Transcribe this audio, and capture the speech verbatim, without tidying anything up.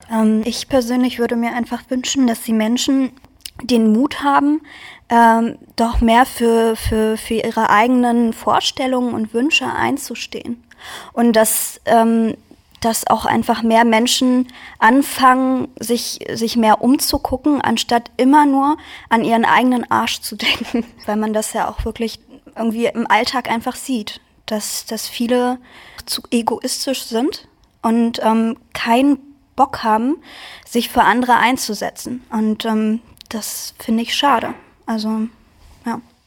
Ähm, ich persönlich würde mir einfach wünschen, dass die Menschen den Mut haben, ähm, doch mehr für, für, für ihre eigenen Vorstellungen und Wünsche einzustehen. Und dass, ähm, dass auch einfach mehr Menschen anfangen, sich, sich mehr umzugucken, anstatt immer nur an ihren eigenen Arsch zu denken. Weil man das ja auch wirklich irgendwie im Alltag einfach sieht, dass, dass viele zu egoistisch sind und ähm, keinen Bock haben, sich für andere einzusetzen. Und ähm, das finde ich schade. Also, ja.